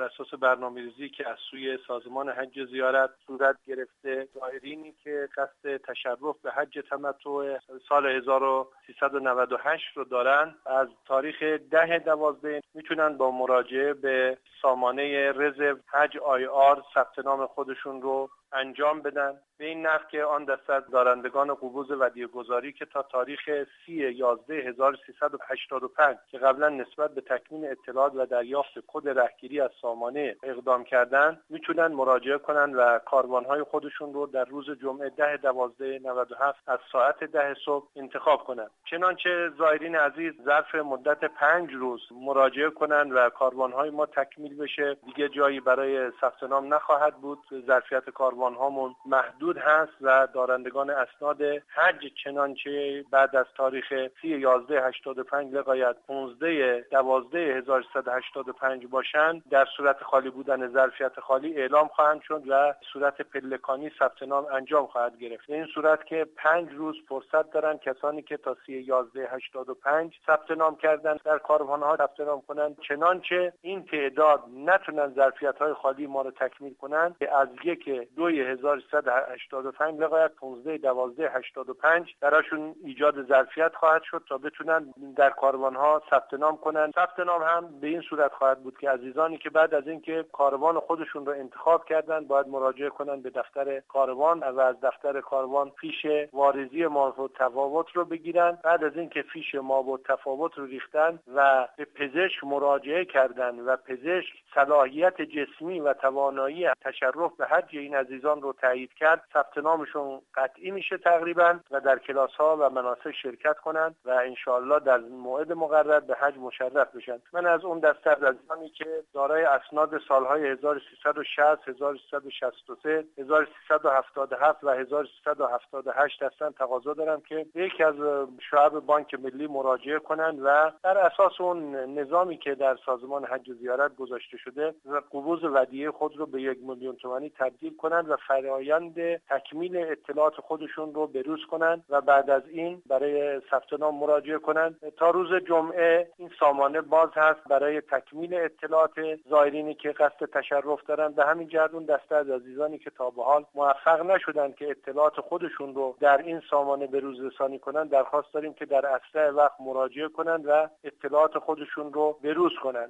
اساس برنامه‌ریزی که از سوی سازمان حج زیارت صورت گرفته، زائرینی که قصد تشرف به حج تمتع سال 1398 رو دارن از تاریخ 10/12 میتونن با مراجعه به سامانه رزرو حج IR ثبت نام خودشون رو انجام بدن، به این نحو که آن دسته از دارندگان قبوض ودیعه‌گذاری که تا تاریخ 30/11/1385 که قبلا نسبت به تکمیل اطلاعات و دریافت کد رهگیری از سامانه اقدام کردن میتونن مراجعه کنن و کاروانهای خودشون رو در روز جمعه 10/12/97 از ساعت 10 صبح انتخاب کنن. چنانچه زائرین عزیز ظرف مدت 5 روز مراجعه کنن و کاروانهای ما تکمیل بشه، دیگه جایی برای ثبت نام نخواهد بود. ظرفیت کاروانهامون محدود هست و دارندگان اسناد حج چنانچه بعد از تاریخ 30/11/85 لغایت 15/12/1385 باشند در صورت خالی بودن ظرفیت خالی اعلام خواهند شد و صورت پلکانی ثبت نام انجام خواهد گرفت. به این صورت که 5 روز فرصت دارن کسانی که تا 30/11/85 ثبت نام کردن در کاروانها ثبت نام کنند، چنانچه این تعداد نتونن ظرفیت‌های خالی ما رو تکمیل کنند که از 1/2/1385 لغایت 15/12/85 براشون ایجاد ظرفیت خواهد شد تا بتونن در کاروانها ثبت نام کنن. ثبت نام هم به این صورت خواهد بود که عزیزانی که بعد از اینکه کاروان خودشون رو انتخاب کردن باید مراجعه کنن به دفتر کاروان و از دفتر کاروان فیش واریزی ما و تفاوت رو بگیرن. بعد از اینکه فیش ما و تفاوت رو ریختن و به پزشک مراجعه کردن و پزشک صلاحیت جسمی و توانایی تشرف به حج این عزیزان رو تایید کرد، ثبت نامشون قطعی میشه تقریبا و در کلاس ها و مناسک شرکت کنند و انشاءالله در موعد مقرر به حج مشرف بشن. من از اون دسته از عزیزانی که دارای اسناد سالهای 1360 1363 1377 و 1378 هستن تقاضا دارم که یکی از شعب بانک ملی مراجعه کنند و در اساس اون نظامی که در سازمان حج زیارت گذاشته شده قبوض ودیعه خود رو به 1,000,000 تومانی تبدیل کنند و فرآیند تکمیل اطلاعات خودشون رو بروز کنند و بعد از این برای ثبت نام مراجعه کنند. تا روز جمعه این سامانه باز هست برای تکمیل اطلاعات زائرینی که قصد تشرف دارند. به همین جهت اون دسته از عزیزانی که تا به حال موفق نشدن که اطلاعات خودشون رو در این سامانه بروز رسانی کنند درخواست داریم که در اسرع وقت مراجعه کنند و اطلاعات خودشون رو بروز کنند.